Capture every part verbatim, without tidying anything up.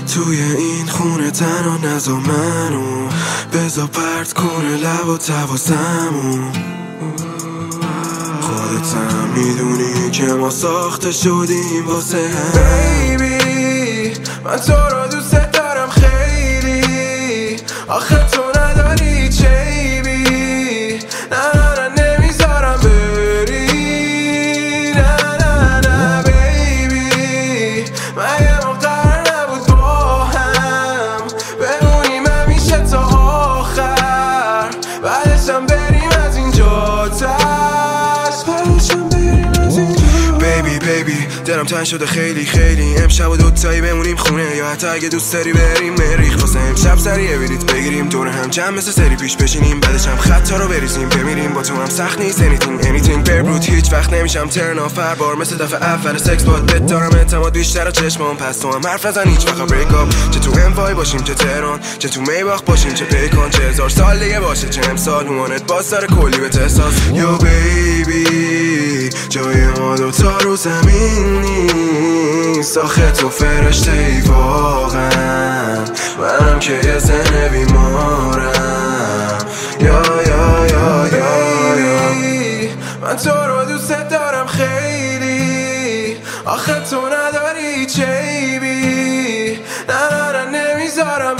توی این خونه تنها نزا منو، بزا پرت کنه لب و تواسمون. خودت هم میدونی که ما ساخته شدیم واسه هم. بیبی من تو رو دوست دارم خیلی، آخه تو نداری چیبی. نه نه نه نمیذارم بری، نه نه نه بیبی. مگه ما قرار نبود با هم بمونیم همیشه تا آخر، بعدشم بریم از اینجا ترس، بعدشم بریم از اینجا. بیبی بیبی دلم تنگ شده خیلی خیلی، امشب و دوتایی بمونیم خونه، یا حتی اگه دوست داری بریم مریخ واسه امشب سریع بلیط بگیریم دور هم جمع مثل سری پیش بشینیم، بعدش هم خطا رو بریزیم بمیریم. با تو هم سخت نیست anything anything بربروت، هیچ وقت nemiشم ترن آف هر بار مثل دفعه اول سکس باد. بهت دارم اعتماد بیشتر از چشمام، پس تو هم حرف نزن هیچ وقت بریک آپ. چه تو انوای باشیم چه تهران، چه تو میباخت باشیم چه پیکان، چه هزار سال دیگه باشه چه امسال، هوانت باز داره کلی به احساس. یو بیبی جای ما دوتا رو زمین نیست، آخه تو فرشته ای واقعا، منم که یه زن بیمارم. یا یا یا یا یا من تو رو دوست دارم خیلی، آخه تو نداری چیبی. نه نه نه نمیذارم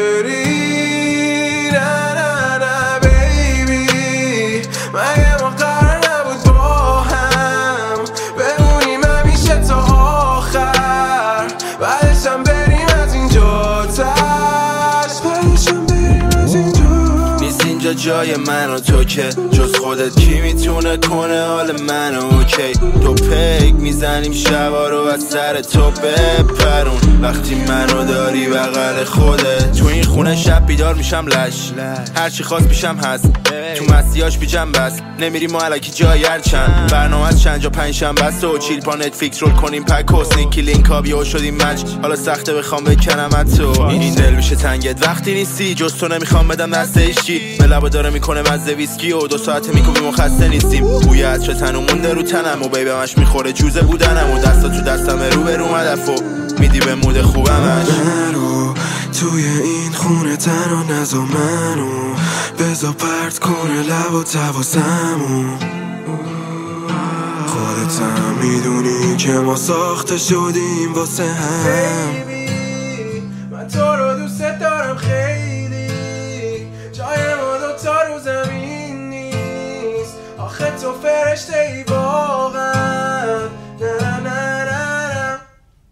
بری، نه نه نه بیبی. مگه ما قرار نبود با هم بمونیم همیشه تا آخر، بعدشم بریم از اینجا ترس، بعدشم بریم از اینجا. نیست اینجا جای من و تو که جز خودت کی میتونه کنه حال منو اوکی. تو پیک میزنیم شبا رو از سر تو بپرون، وقتی منو داری بغل خودت. تو این خونه شب بیدار میشم لش، هرچی خواست پیشم هست، تو مسیاش بیجم بس. نمیریم و علکی جای هر چند برنامه از چند جا پنج شنبه است و چیل پا نتفلیکس رول کنیم پک و سینکی لینک ها بیو شدیم مچ. حالا سخته بخوام بکنم از تو، این دل میشه تنگت وقتی نیستی، جز تو نمیخوام بدم دست هیچکی. ملبا داره میکنه مزه ویسکی و دو ساعته میکوبیم و خسته نیستیم. بوی عطر تنو مونده رو تنم و بیبی همش میخوره جوزه بودنم، و دستا تو دستم رو به رو مدف و میدی به مود خوبمش. نرو توی این خونه تنها نزا منو، بزا پرت کنه لب و تواسمون. خودت هم میدونی که ما ساخته شدیم واسه هم. من تو رو دوست دارم خیلی، جای ما دوتا رو زمین نیست، آخه تو فرشته ای